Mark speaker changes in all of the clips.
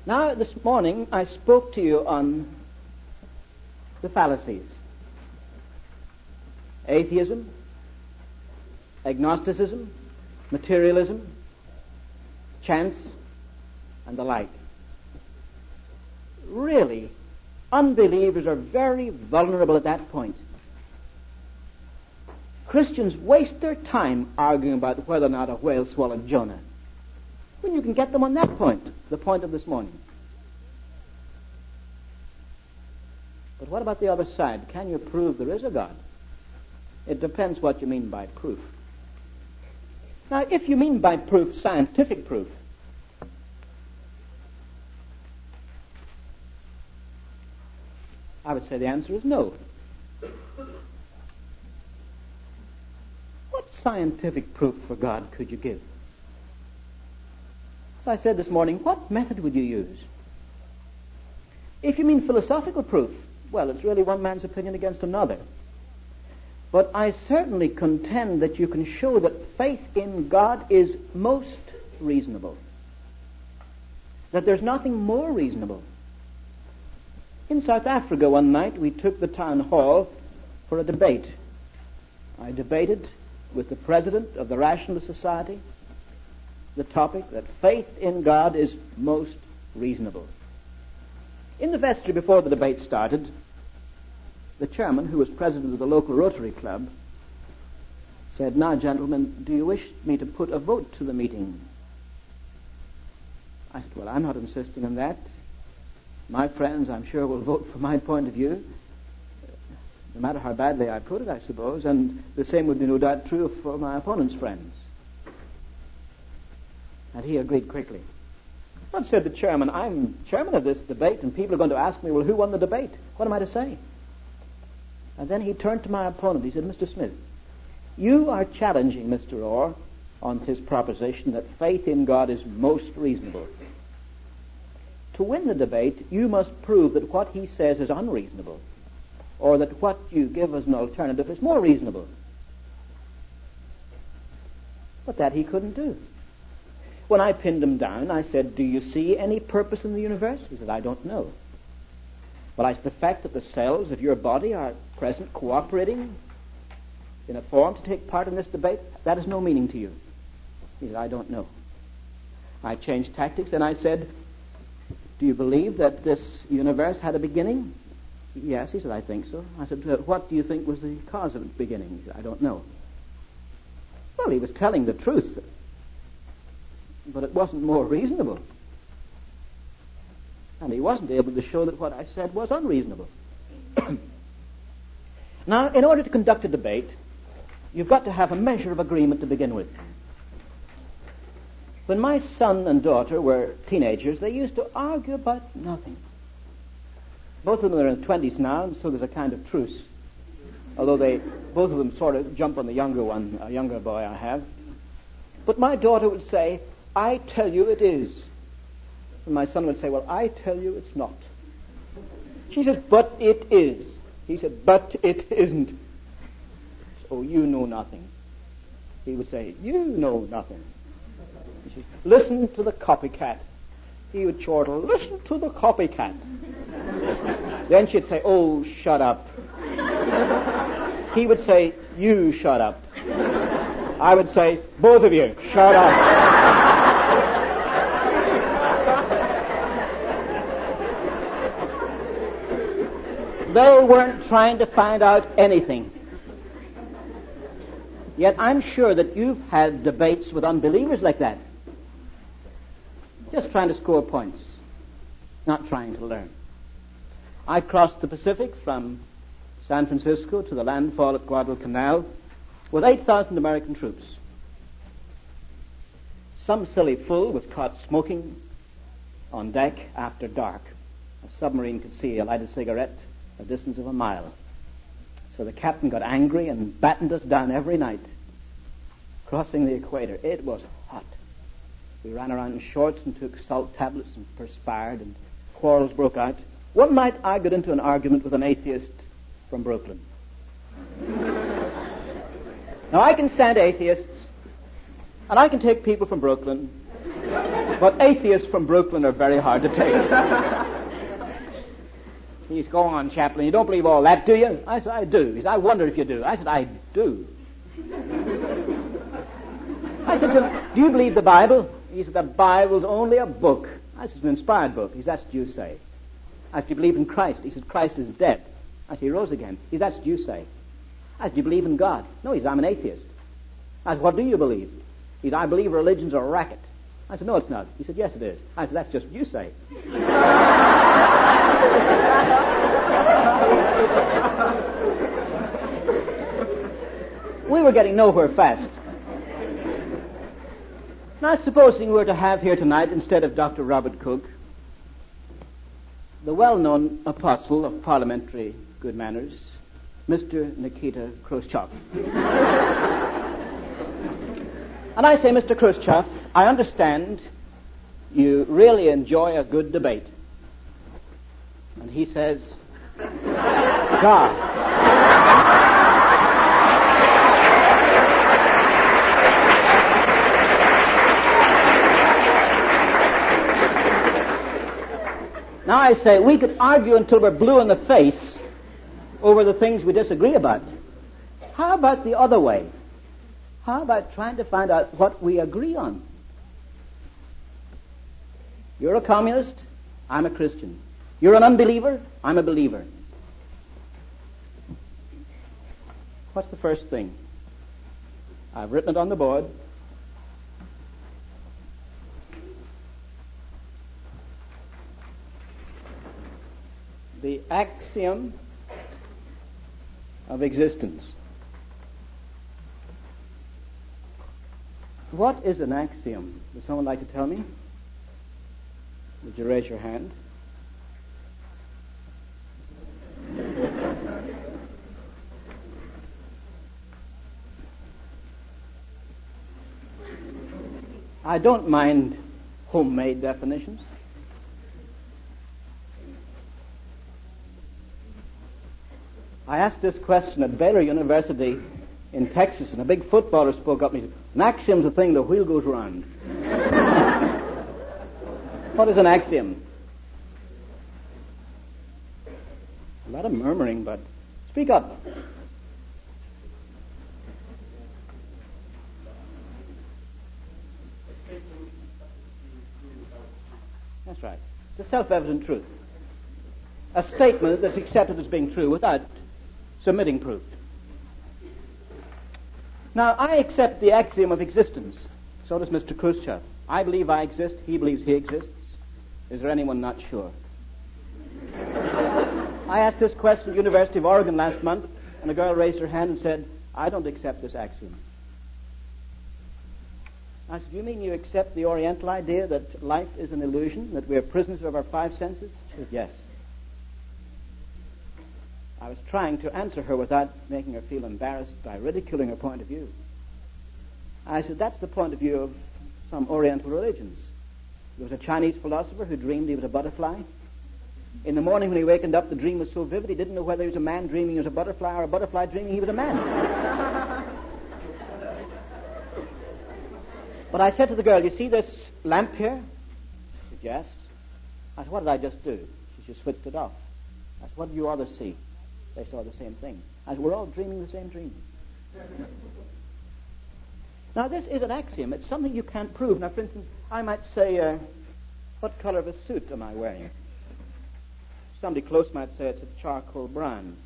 Speaker 1: Now, this morning, I spoke to you on the fallacies. Atheism, agnosticism, materialism, chance, and the like. Really, unbelievers are very vulnerable at that point. Christians waste their time arguing about whether or not a whale swallowed Jonah, when you can get them on that point, the point of this morning. But what about the other side? Can you prove there is a God? It depends what you mean by proof. Now, if you mean by proof scientific proof, I would say the answer is no. What scientific proof for God could you give? As I said this morning, what method would you use? If you mean philosophical proof, well, it's really one man's opinion against another. But I certainly contend that you can show that faith in God is most reasonable. That there's nothing more reasonable. In South Africa one night, we took the town hall for a debate. I debated with the president of the Rationalist Society the topic that faith in God is most reasonable. In the vestry before the debate started, the chairman, who was president of the local Rotary Club, said, "Now, gentlemen, do you wish me to put a vote to the meeting?" I said, "Well, I'm not insisting on that. My friends, I'm sure, will vote for my point of view, no matter how badly I put it, I suppose, and the same would be no doubt true for my opponent's friends." And he agreed quickly. But said the chairman, "I'm chairman of this debate, and people are going to ask me, well, who won the debate? What am I to say?" And then he turned to my opponent. He said, "Mr. Smith, you are challenging Mr. Orr on his proposition that faith in God is most reasonable. To win the debate, you must prove that what he says is unreasonable, or that what you give as an alternative is more reasonable." But that he couldn't do. When I pinned him down, I said, "Do you see any purpose in the universe?" He said, "I don't know." But I said, "The fact that the cells of your body are present cooperating in a form to take part in this debate, that has no meaning to you." He said, "I don't know." I changed tactics and I said, "Do you believe that this universe had a beginning?" "Yes," he said, "I think so." I said, "What do you think was the cause of its beginning?" He said, "I don't know." Well, he was telling the truth, but it wasn't more reasonable. And he wasn't able to show that what I said was unreasonable. Now, in order to conduct a debate, you've got to have a measure of agreement to begin with. When my son and daughter were teenagers, they used to argue about nothing. Both of them are in their 20s now, and so there's a kind of truce. Although both of them sort of jump on the younger one, a younger boy I have. But my daughter would say, "I tell you it is." And my son would say, "Well, I tell you it's not." She said, "But it is." He said, "But it isn't." "Oh, you know nothing." He would say, "You know nothing." She said, "Listen to the copycat." He would chortle, "Listen to the copycat." Then she'd say, "Oh, shut up." He would say, "You shut up." I would say, "Both of you, shut up." They weren't trying to find out anything. Yet I'm sure that you've had debates with unbelievers like that. Just trying to score points, not trying to learn. I crossed the Pacific from San Francisco to the landfall at Guadalcanal with 8,000 American troops. Some silly fool was caught smoking on deck after dark. A submarine could see a lighted cigarette a distance of a mile. So the captain got angry and battened us down every night. Crossing the equator, it was hot. We ran around in shorts and took salt tablets and perspired, and quarrels broke out. One night I got into an argument with an atheist from Brooklyn. Now I can stand atheists, and I can take people from Brooklyn, But atheists from Brooklyn are very hard to take. He's go on, Chaplain, you don't believe all that, do you? I said, I do. He said, I wonder if you do. I said, I do. I said to him, do you believe the Bible? He said, the Bible's only a book. I said, it's an inspired book. He said, that's what you say. I said, do you believe in Christ? He said, Christ is dead. I said, he rose again. He said, that's what you say. I said, do you believe in God? No, he said, I'm an atheist. I said, what do you believe? He said, I believe religion's a racket. I said, no, it's not. He said, yes, it is. I said, that's just what you say. We were getting nowhere fast. Now, supposing we were to have here tonight, instead of Dr. Robert Cook, the well-known apostle of parliamentary good manners, Mr. Nikita Khrushchev. And I say, Mr. Khrushchev, I understand you really enjoy a good debate. And he says, God. Now I say, we could argue until we're blue in the face over the things we disagree about. How about the other way? How about trying to find out what we agree on? You're a communist, I'm a Christian. You're an unbeliever, I'm a believer. What's the first thing? I've written it on the board. The axiom of existence. What is an axiom? Would someone like to tell me? Would you raise your hand? I don't mind homemade definitions. I asked this question at Baylor University in Texas, and a big footballer spoke up and he said, an axiom's a thing, the wheel goes round. What is an axiom? A lot of murmuring, but speak up. That's right. It's a self-evident truth. A statement that's accepted as being true without submitting proof. Now, I accept the axiom of existence. So does Mr. Khrushchev. I believe I exist. He believes he exists. Is there anyone not sure? I asked this question at the University of Oregon last month, and a girl raised her hand and said, I don't accept this axiom. I said, do you mean you accept the Oriental idea that life is an illusion, that we are prisoners of our five senses? She said, yes. I was trying to answer her without making her feel embarrassed by ridiculing her point of view. I said, that's the point of view of some Oriental religions. There was a Chinese philosopher who dreamed he was a butterfly. In the morning when he wakened up, the dream was so vivid he didn't know whether he was a man dreaming he was a butterfly or a butterfly dreaming he was a man. But I said to the girl, you see this lamp here? She said, yes. I said, what did I just do? She just switched it off. I said, what did you others see? They saw the same thing. I said, we're all dreaming the same dream. Now, this is an axiom. It's something you can't prove. Now, for instance, I might say, what color of a suit am I wearing? Somebody close might say it's a charcoal brown.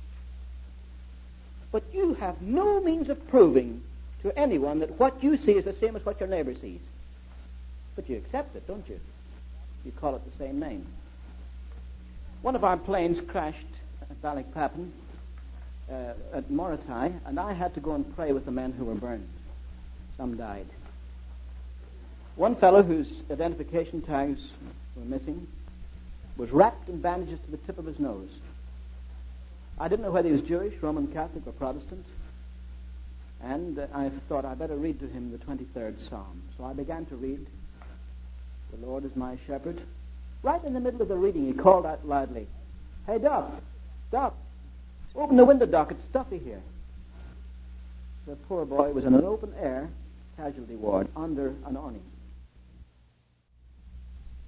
Speaker 1: But you have no means of proving to anyone that what you see is the same as what your neighbor sees. But you accept it, don't you? You call it the same name. One of our planes crashed at Balikpapan, at Morotai, and I had to go and pray with the men who were burned. Some died. One fellow whose identification tags were missing was wrapped in bandages to the tip of his nose. I didn't know whether he was Jewish, Roman Catholic, or Protestant, and I thought I'd better read to him the 23rd Psalm. So I began to read, "The Lord is my shepherd." Right in the middle of the reading, he called out loudly, "Hey, Doc, Doc, open the window, Doc, it's stuffy here." The poor boy was in an open-air casualty ward under an awning.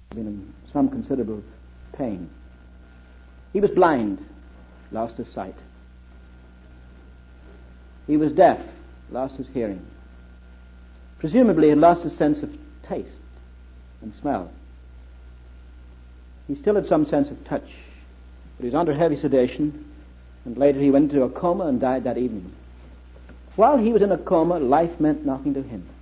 Speaker 1: been in some considerable pain. He was blind, lost his sight. He was deaf, lost his hearing. Presumably he had lost his sense of taste and smell. He still had some sense of touch, but he was under heavy sedation, and later he went into a coma and died that evening. While he was in a coma, life meant nothing to him.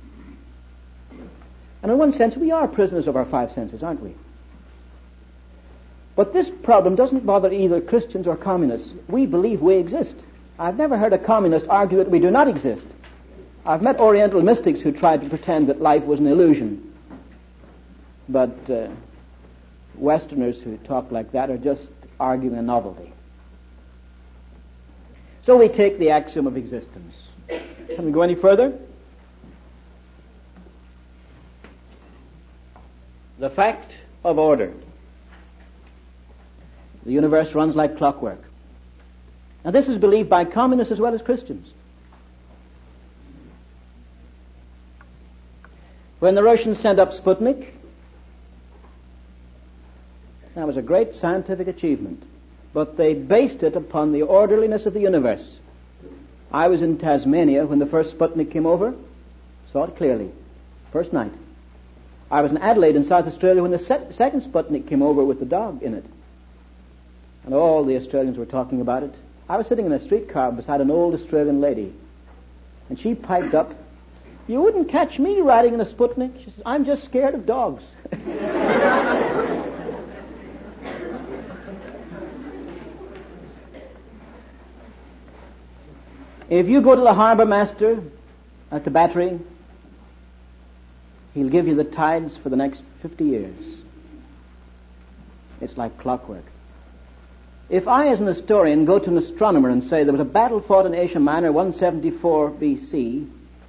Speaker 1: And in one sense, we are prisoners of our five senses, aren't we? But this problem doesn't bother either Christians or communists. We believe we exist. I've never heard a communist argue that we do not exist. I've met Oriental mystics who tried to pretend that life was an illusion. But Westerners who talk like that are just arguing a novelty. So we take the axiom of existence. Can we go any further? The fact of order. The universe runs like clockwork. Now this is believed by communists as well as Christians. When the Russians sent up Sputnik, that was a great scientific achievement, but they based it upon the orderliness of the universe. I was in Tasmania when the first Sputnik came over, saw it clearly, first night. I was in Adelaide in South Australia when the second Sputnik came over with the dog in it. And all the Australians were talking about it. I was sitting in a streetcar beside an old Australian lady, and she piped up, "You wouldn't catch me riding in a Sputnik." She says, "I'm just scared of dogs." If you go to the harbour master at the Battery, he'll give you the tides for the next 50 years. It's like clockwork. If I, as an historian, go to an astronomer and say there was a battle fought in Asia Minor 174 BC,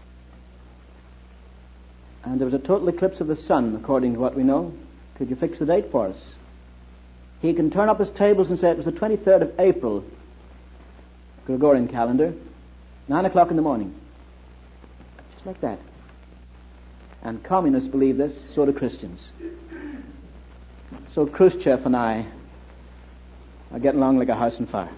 Speaker 1: and there was a total eclipse of the sun, according to what we know, could you fix the date for us? He can turn up his tables and say it was the 23rd of April, Gregorian calendar, 9 o'clock in the morning. Just like that. And communists believe this, so do Christians. So Khrushchev and I are getting along like a house on fire.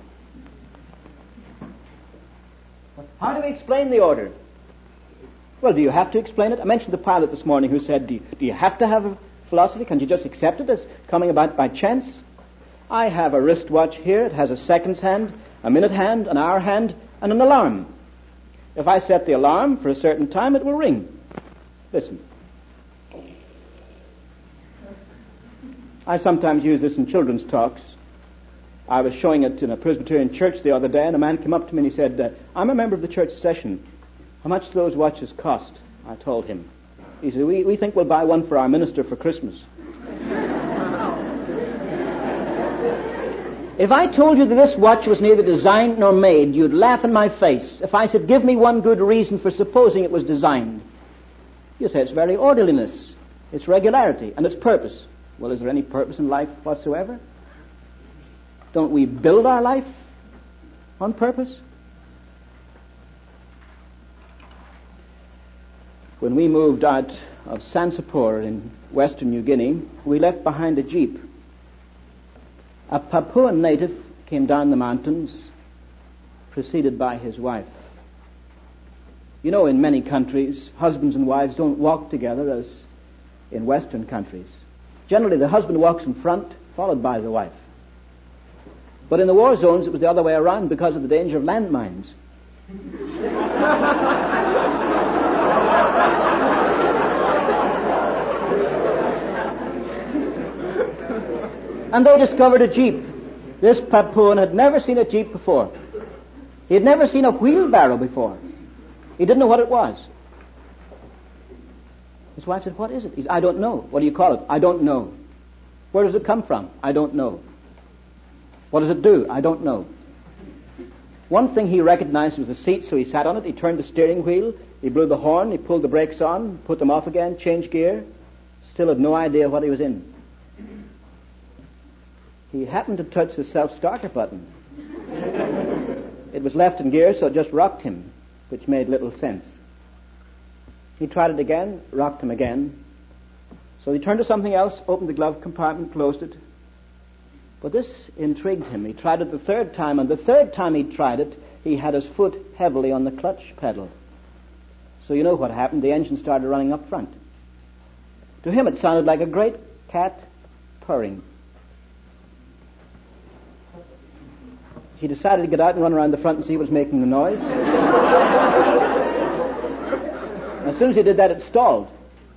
Speaker 1: How do we explain the order? Well, do you have to explain it? I mentioned the pilot this morning who said, do you have to have a philosophy? Can't you just accept it as coming about by chance? I have a wristwatch here. It has a seconds hand, a minute hand, an hour hand, and an alarm. If I set the alarm for a certain time, it will ring. Listen. I sometimes use this in children's talks. I was showing it in a Presbyterian church the other day, and a man came up to me and he said, "I'm a member of the church session. How much do those watches cost?" I told him. He said, we think we'll buy one for our minister for Christmas. If I told you that this watch was neither designed nor made, you'd laugh in my face. If I said, "Give me one good reason for supposing it was designed," you say it's very orderliness, it's regularity, and its purpose. Well, is there any purpose in life whatsoever? Don't we build our life on purpose? When we moved out of Sansapur in Western New Guinea, we left behind a jeep. A Papuan native came down the mountains, preceded by his wife. You know, in many countries, husbands and wives don't walk together as in Western countries. Generally, the husband walks in front, followed by the wife. But in the war zones, it was the other way around because of the danger of landmines. And they discovered a jeep. This Papuan had never seen a jeep before. He had never seen a wheelbarrow before. He didn't know what it was. His wife said, "What is it?" He said, "I don't know." "What do you call it?" "I don't know." "Where does it come from?" "I don't know." "What does it do?" "I don't know." One thing he recognized was the seat, so he sat on it, he turned the steering wheel, he blew the horn, he pulled the brakes on, put them off again, changed gear, still had no idea what he was in. He happened to touch the self-starter button. It was left in gear, so it just rocked him, which made little sense. He tried it again, rocked him again. So he turned to something else, opened the glove compartment, closed it. But this intrigued him. He tried it the third time, and the third time he tried it, he had his foot heavily on the clutch pedal. So you know what happened. The engine started running up front. To him it sounded like a great cat purring. He decided to get out and run around the front and see what was making the noise. As soon as he did that, it stalled.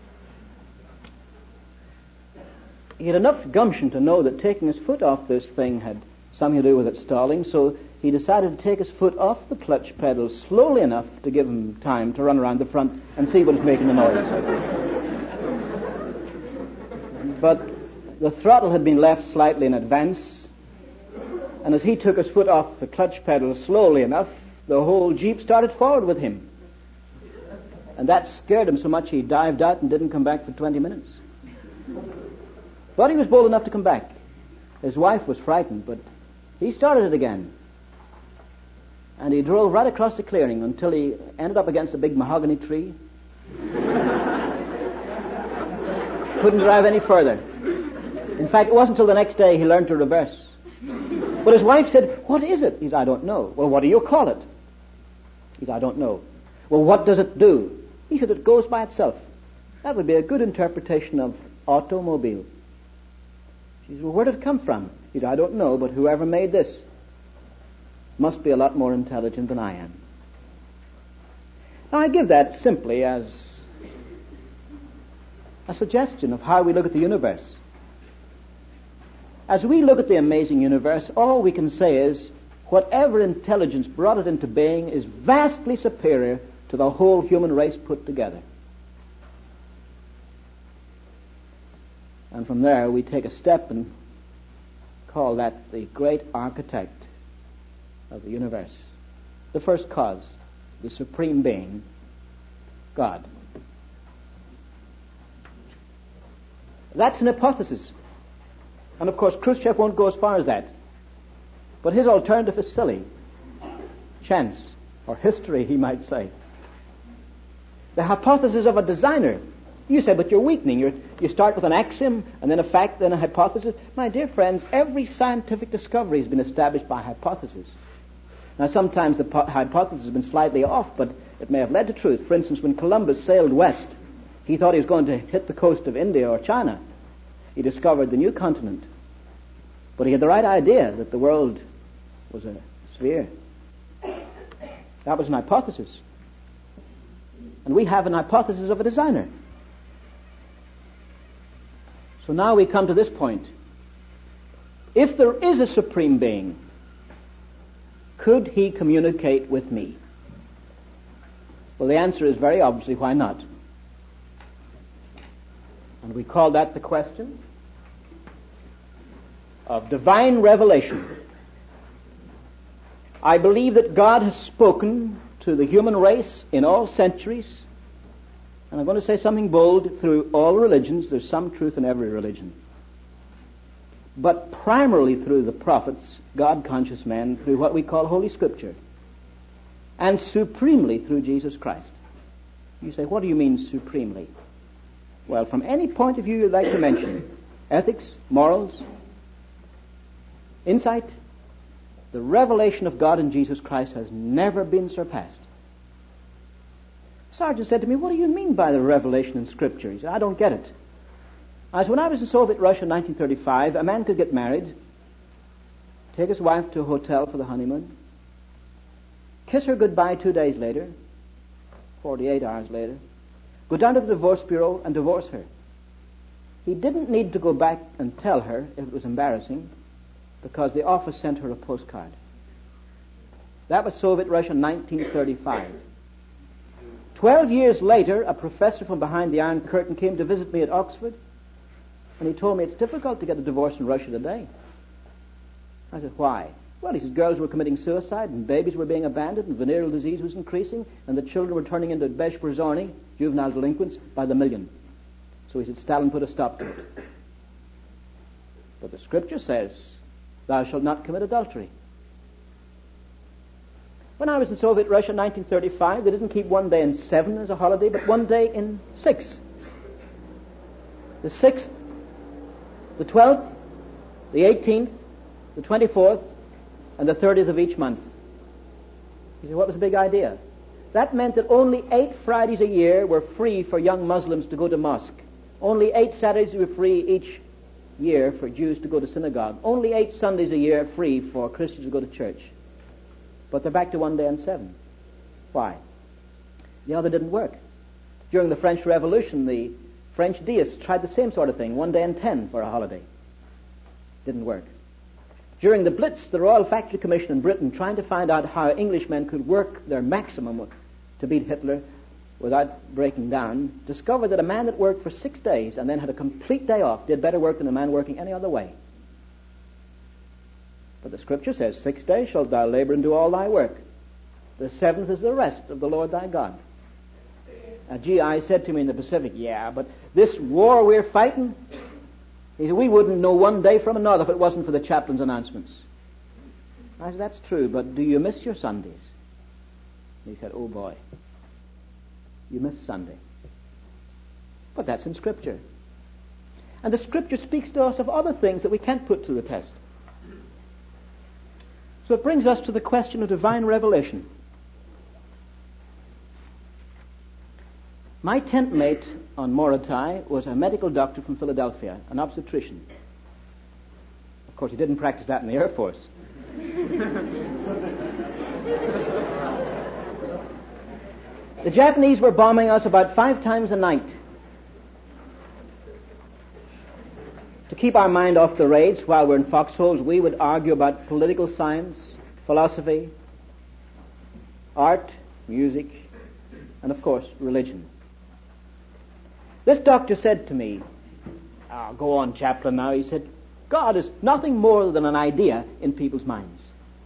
Speaker 1: He had enough gumption to know that taking his foot off this thing had something to do with it stalling, so he decided to take his foot off the clutch pedal slowly enough to give him time to run around the front and see what was making the noise. But the throttle had been left slightly in advance, and as he took his foot off the clutch pedal slowly enough, the whole Jeep started forward with him. And that scared him so much he dived out and didn't come back for 20 minutes. But he was bold enough to come back. His wife was frightened, but he started it again. And he drove right across the clearing until he ended up against a big mahogany tree. Couldn't drive any further. In fact, it wasn't until the next day he learned to reverse. But his wife said, "What is it?" He said, "I don't know." "Well, what do you call it?" He said, "I don't know." "Well, what does it do?" He said, "It goes by itself." That would be a good interpretation of automobile. She said, "Well, where did it come from?" He said, "I don't know, but whoever made this must be a lot more intelligent than I am." Now, I give that simply as a suggestion of how we look at the universe. As we look at the amazing universe, all we can say is whatever intelligence brought it into being is vastly superior to the whole human race put together. And from there we take a step and call that the great architect of the universe, the first cause, the supreme being, God. That's an hypothesis. And of course Khrushchev won't go as far as that. But his alternative is silly. Chance, or history, he might say. The hypothesis of a designer. You say, but you're weakening. You start with an axiom, and then a fact, then a hypothesis. My dear friends, every scientific discovery has been established by hypothesis. Now, sometimes the hypothesis has been slightly off, but it may have led to truth. For instance, when Columbus sailed west, he thought he was going to hit the coast of India or China. He discovered the new continent. But he had the right idea that the world was a sphere. That was an hypothesis. And we have an hypothesis of a designer. So now we come to this point. If there is a supreme being, could he communicate with me? Well, the answer is very obviously, why not? And we call that the question of divine revelation. I believe that God has spoken to the human race in all centuries, and I'm going to say something bold, through all religions. There's some truth in every religion. But primarily through the prophets, God-conscious men, through what we call Holy Scripture, and supremely through Jesus Christ. You say, what do you mean supremely? Well, from any point of view you'd like to mention, ethics, morals, insight, the revelation of God in Jesus Christ has never been surpassed. Sergeant said to me, what do you mean by the revelation in Scripture? He said, I don't get it. I said, when I was in Soviet Russia in 1935, a man could get married, take his wife to a hotel for the honeymoon, kiss her goodbye 2 days later, 48 hours later, go down to the divorce bureau and divorce her. He didn't need to go back and tell her if it was embarrassing, because the office sent her a postcard. That was Soviet Russia in 1935. 12 years later, a professor from behind the Iron Curtain came to visit me at Oxford, and he told me it's difficult to get a divorce in Russia today. I said, why? Well, he said girls were committing suicide, and babies were being abandoned, and venereal disease was increasing, and the children were turning into Beshperzorny, juvenile delinquents, by the million. So he said Stalin put a stop to it. But the Scripture says, thou shalt not commit adultery. When I was in Soviet Russia in 1935, they didn't keep one day in 7 as a holiday, but one day in 6. the 6th, the 12th, the 18th, the 24th, and the 30th of each month. You say, what was the big idea? That meant that only 8 Fridays a year were free for young Muslims to go to mosque. Only 8 Saturdays were free each year for Jews to go to synagogue. Only 8 Sundays a year free for Christians to go to church. But they're back to 1 day and 7. Why? The other didn't work. During the French Revolution, the French deists tried the same sort of thing, 1 day and 10 for a holiday. Didn't work. During the Blitz, the Royal Factory Commission in Britain, trying to find out how Englishmen could work their maximum to beat Hitler without breaking down, discovered that a man that worked for 6 days and then had a complete day off did better work than a man working any other way. But the Scripture says, 6 days shalt thou labor and do all thy work. The 7th is the rest of the Lord thy God. G.I. said to me in the Pacific, yeah, but this war we're fighting, he said, we wouldn't know one day from another if it wasn't for the chaplain's announcements. I said, that's true, but do you miss your Sundays? He said, oh boy, you miss Sunday. But that's in Scripture. And the Scripture speaks to us of other things that we can't put to the test. So it brings us to the question of divine revelation. My tent mate on Morotai was a medical doctor from Philadelphia, an obstetrician. Of course, he didn't practice that in the Air Force. The Japanese were bombing us about 5 times a night. To keep our mind off the raids while we're in foxholes, we would argue about political science, philosophy, art, music, and of course, religion. This doctor said to me, oh, go on, chaplain, now. He said, God is nothing more than an idea in people's minds.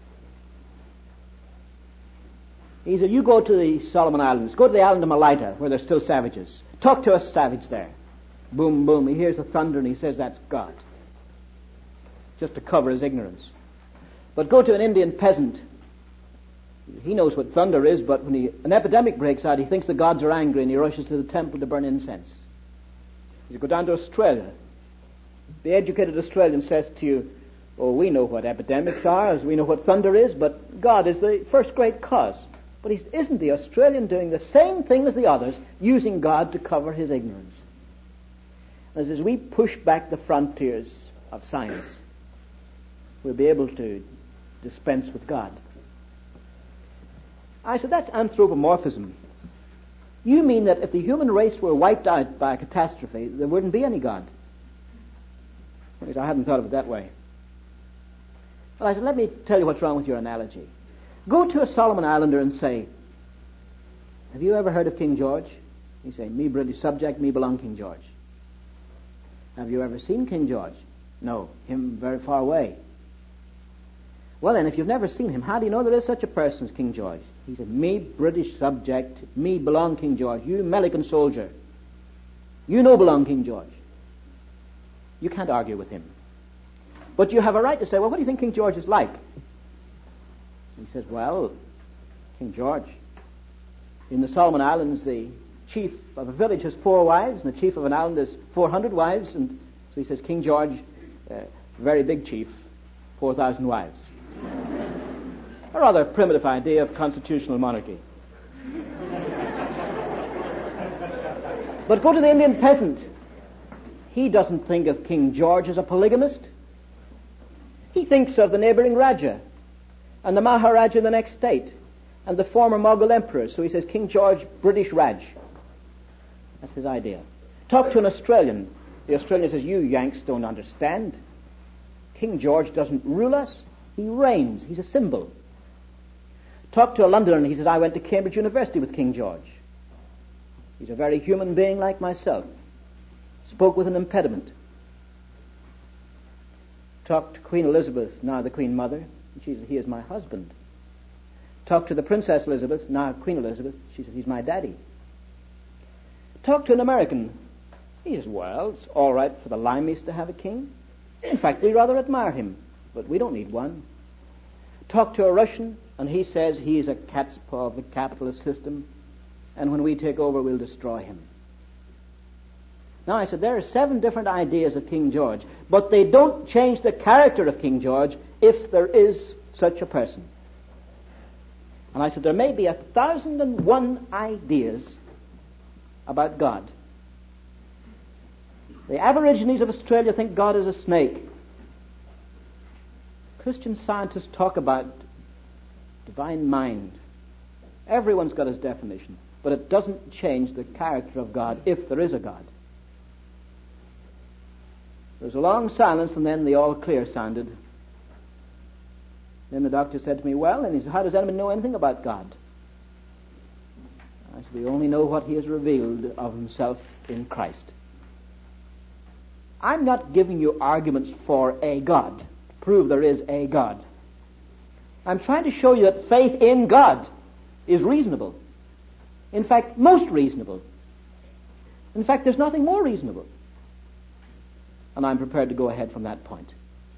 Speaker 1: He said, you go to the Solomon Islands, go to the island of Malaita, where there's still savages. Talk to a savage there. Boom, boom. He hears the thunder and he says, that's God. Just to cover his ignorance. But go to an Indian peasant. He knows what thunder is, but when an epidemic breaks out, he thinks the gods are angry and he rushes to the temple to burn incense. You go down to Australia. The educated Australian says to you, oh, we know what epidemics are, as we know what thunder is, but God is the first great cause. But isn't the Australian doing the same thing as the others, using God to cover his ignorance? As we push back the frontiers of science, we'll be able to dispense with God. I said, that's anthropomorphism. You mean that if the human race were wiped out by a catastrophe, there wouldn't be any God? I hadn't thought of it that way. Well, I said, let me tell you what's wrong with your analogy. Go to a Solomon Islander and say, have you ever heard of King George? You say, me British subject, me belong King George. Have you ever seen King George? No, him very far away. Well then, if you've never seen him, how do you know there is such a person as King George? He said, me British subject, me belong King George. You American soldier, you know belong King George. You can't argue with him. But you have a right to say, well, what do you think King George is like? He says, well, King George, in the Solomon Islands, the chief of a village has 4 wives, and the chief of an island has 400 wives, and so he says, King George, very big chief, 4,000 wives. A rather primitive idea of constitutional monarchy. But go to the Indian peasant. He doesn't think of King George as a polygamist. He thinks of the neighboring Raja and the Maharaja in the next state and the former Mughal emperors. So he says, King George, British Raj. That's his idea. Talk to an Australian. The Australian says, you Yanks don't understand. King George doesn't rule us. He reigns. He's a symbol. Talk to a Londoner and he says, I went to Cambridge University with King George. He's a very human being like myself. Spoke with an impediment. Talked to Queen Elizabeth, now the Queen Mother, and she said, he is my husband. Talked to the Princess Elizabeth, now Queen Elizabeth, she said, he's my daddy. Talked to an American. He says, well, it's all right for the Limeys to have a king. In fact, we rather admire him, but we don't need one. Talked to a Russian, and he says he's a cat's paw of the capitalist system, and when we take over, we'll destroy him. Now, I said, there are 7 different ideas of King George, but they don't change the character of King George if there is such a person. And I said, there may be 1,001 ideas about God. The Aborigines of Australia think God is a snake. Christian scientists talk about divine mind. Everyone's got his definition, but it doesn't change the character of God if there is a God. There was a long silence, and then the all clear sounded. Then the doctor said to me, well, and he said, how does anyone know anything about God? I said, we only know what he has revealed of himself in Christ. I'm not giving you arguments for a God, to prove there is a God. I'm trying to show you that faith in God is reasonable. In fact, most reasonable. In fact, there's nothing more reasonable. And I'm prepared to go ahead from that point.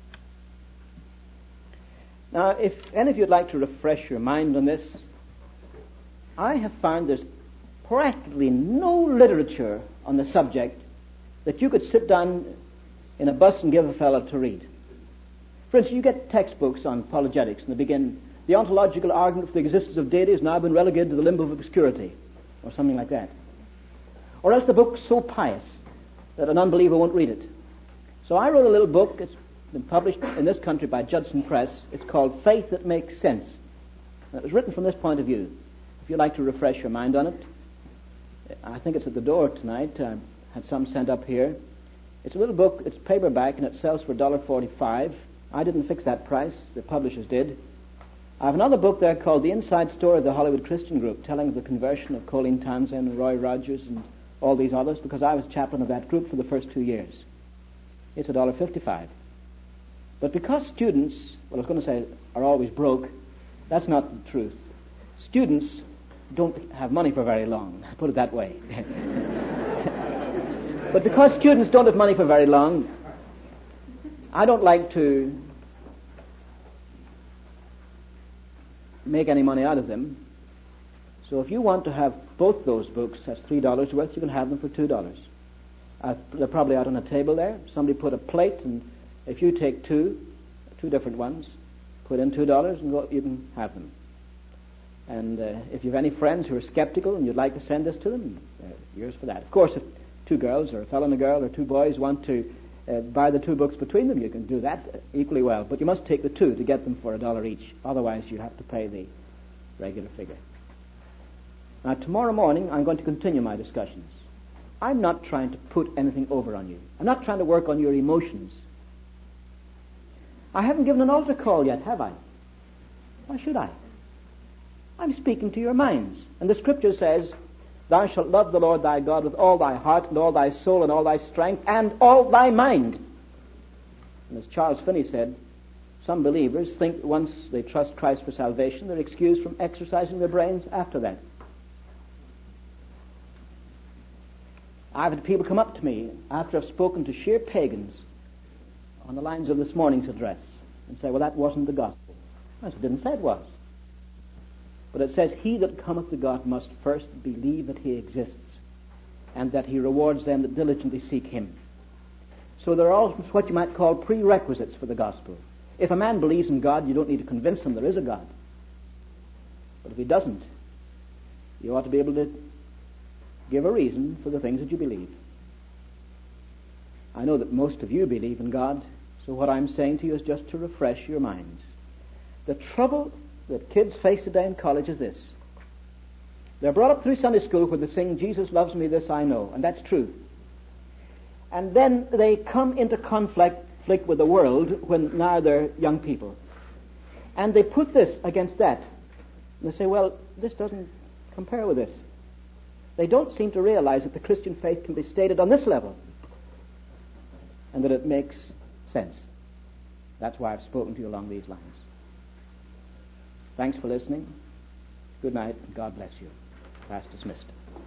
Speaker 1: Now, if any of you would like to refresh your mind on this, I have found there's practically no literature on the subject that you could sit down in a bus and give a fellow to read. For instance, you get textbooks on apologetics, and they begin, the ontological argument for the existence of deity has now been relegated to the limbo of obscurity, or something like that. Or else the book's so pious that an unbeliever won't read it. So I wrote a little book. It's been published in this country by Judson Press. It's called Faith That Makes Sense. And it was written from this point of view. If you'd like to refresh your mind on it, I think it's at the door tonight. I had some sent up here. It's a little book. It's paperback, and it sells for $1.45. I didn't fix that price. The publishers did. I have another book there called The Inside Story of the Hollywood Christian Group, telling of the conversion of Colleen Townsend and Roy Rogers and all these others, because I was chaplain of that group for the first 2 years. It's $1.55. But because students, well, I was going to say, are always broke, that's not the truth. Students don't have money for very long, put it that way. But because students don't have money for very long, I don't like to make any money out of them. So if you want to have both those books, that's $3 worth, you can have them for $2. They're probably out on a table there. Somebody put a plate, and if you take two different ones, put in $2 and go, you can have them. And if you have any friends who are skeptical and you'd like to send this to them, yours for that. Of course, if 2 girls or a fellow and a girl or 2 boys want to buy the 2 books between them, you can do that equally well. But you must take the 2 to get them for $1 each. Otherwise, you have to pay the regular figure. Now, tomorrow morning, I'm going to continue my discussions. I'm not trying to put anything over on you. I'm not trying to work on your emotions. I haven't given an altar call yet, have I? Why should I? I'm speaking to your minds. And the Scripture says, thou shalt love the Lord thy God with all thy heart and all thy soul and all thy strength and all thy mind. And as Charles Finney said, some believers think once they trust Christ for salvation, they're excused from exercising their brains after that. I've had people come up to me after I've spoken to sheer pagans on the lines of this morning's address and say, well, that wasn't the gospel. I didn't say it was. But it says, he that cometh to God must first believe that he exists and that he rewards them that diligently seek him. So there are also what you might call prerequisites for the gospel. If a man believes in God, you don't need to convince him there is a God. But if he doesn't, you ought to be able to give a reason for the things that you believe. I know that most of you believe in God, so what I'm saying to you is just to refresh your minds. The trouble that kids face today in college is this. They're brought up through Sunday school where they sing, Jesus loves me, this I know, and that's true. And then they come into conflict with the world when now they're young people. And they put this against that. And they say, well, this doesn't compare with this. They don't seem to realize that the Christian faith can be stated on this level and that it makes sense. That's why I've spoken to you along these lines. Thanks for listening. Good night, and God bless you. Class dismissed.